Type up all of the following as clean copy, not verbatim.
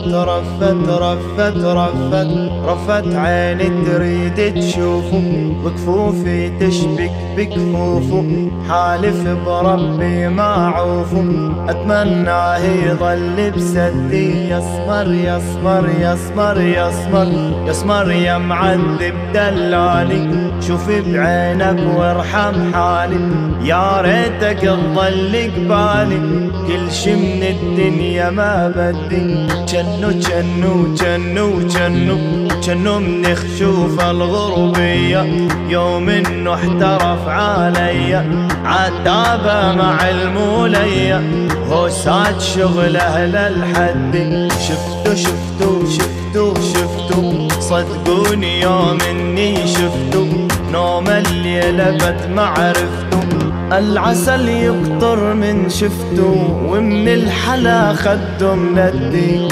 رفت عيني تريد تشوفه، بكفوفي تشبك بكفوفه، حالف بربي ما عوفه، اتمناه يظل بسدي. يسمر يسمر يسمر يسمر يسمر يا معذب دلالي، شوف بعينك وارحم حالي، يا ريتك تظل قبالي، كل شي من الدنيا ما بدي. جنو من خشوف الغربية، يوم انه احترف عليا، عتابة مع المولية، هو ساعد شغله للحد. شفتو صدقوني يوم اني شفتو، نوم الليلة بت معرفتو، العسل يقطر من شفتو، ومن الحلا خدو مندي.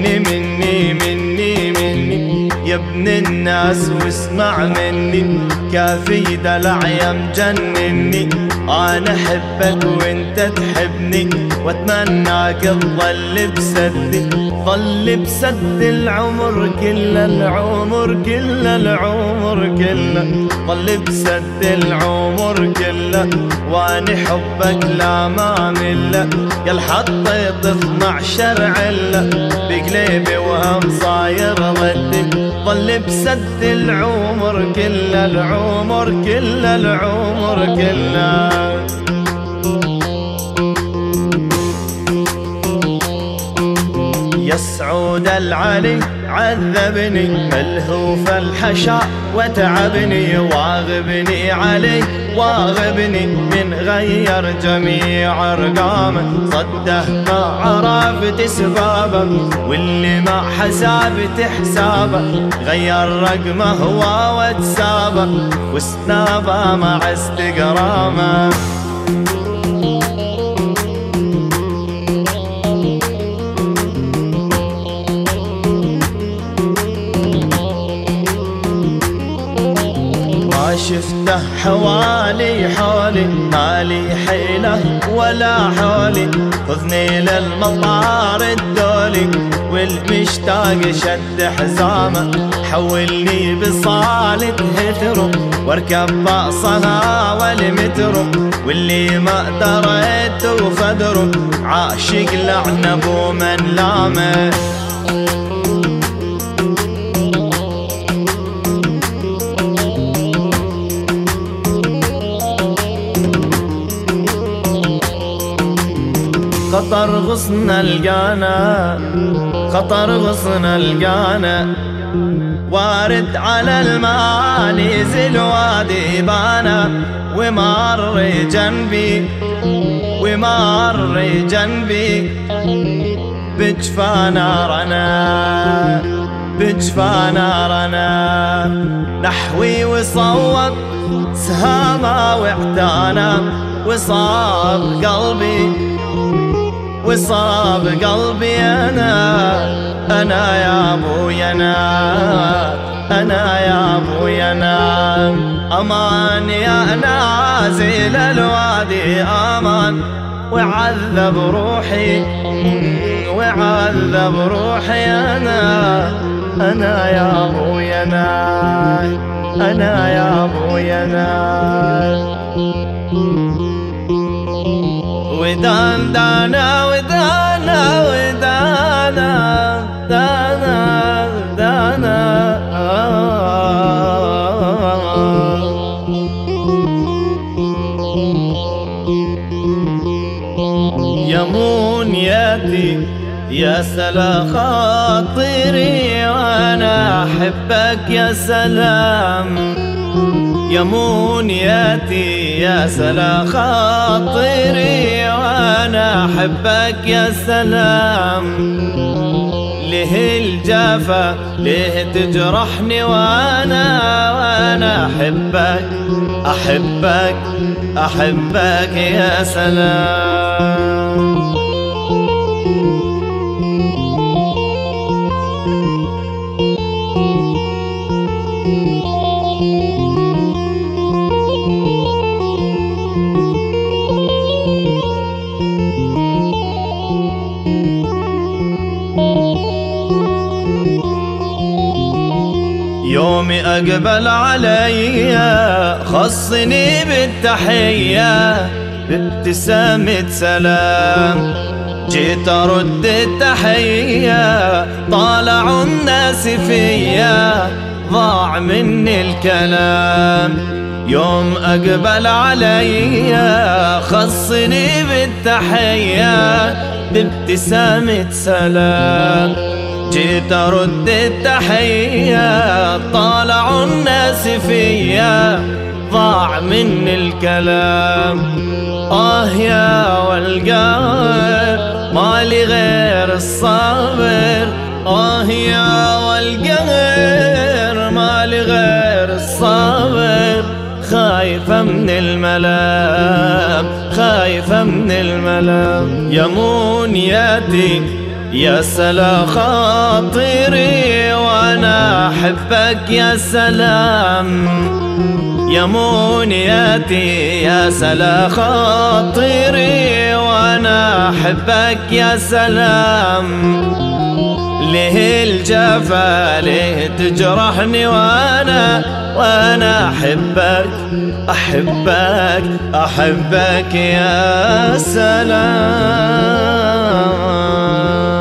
مني يا ابن الناس واسمع مني، كافي دلع يا مجنني، انا احبك وانت تحبني، واتمناك تظل بسدي، ظل بسد العمر كله، العمر كله، العمر كله، ظل بسد العمر كله، واني حبك لا ما مله، يا الحطيت 12 عله، بقلبي وهم صاير ضدي، ظل بسد العمر كله، العمر كله، العمر كله. يا سعود العلي عذبني، ملهوف الحشا وتعبني، واغبني علي واغبني، من غير جميع ارقامه، صده ما عرفت اسبابه، واللي ما حسابت حسابه، غير رقمه هو واتسابه، وسنابه مع استقرامه. شفته حوالي حولي، مالي حيلة ولا حولي، خذني للمطار الدولي، والمشتاق شد حزامه، حولني بصالة هثرو، واركب باصها والمترو، واللي ما دريت وفدرو، عاشق لعنب ومن لامه. خطر غصن القانا، خطر غصن القانا، وارد على الماء نزل وادي بانا، ومر جنبي ومر جنبي، بجفا نارنا بجفا نارنا، نحوي وصوب سهامة واعتانا، وصاب قلبي وصاب قلبي أنا يا أبوي أنا يا أبوي أمان يا نازل الوادي أمان، وعذب روحي وعذب روحي أنا يا أبوي أنا يا أبوي ودان دانا ودانا ودانا دانا دانا يا منيتي يا سلا خاطري، وانا احبك يا سلام، يا منيتي يا سلا خاطري، وانا احبك يا سلام، ليه الجافة ليه تجرحني، وانا احبك احبك احبك يا سلام. يومي أقبل علي خصني بالتحية بابتسامة سلام، جيت أرد التحية طالعوا الناس فيا ضاع مني الكلام. يوم أقبل علي خصني بالتحية بابتسامة سلام، جيت أرد التحية طالعوا الناس فيا ضاع مني الكلام. يا والقهر مالي غير الصبر، يا والقهر مالي غير الصبر، خايفة من الملام خايفة من الملام. يا منياتي يا سلا خاطري وانا احبك يا سلام، يا منياتي يا سلا خاطري وانا احبك يا سلام. ليه الجفا ليه تجرحني وانا احبك احبك احبك يا سلام.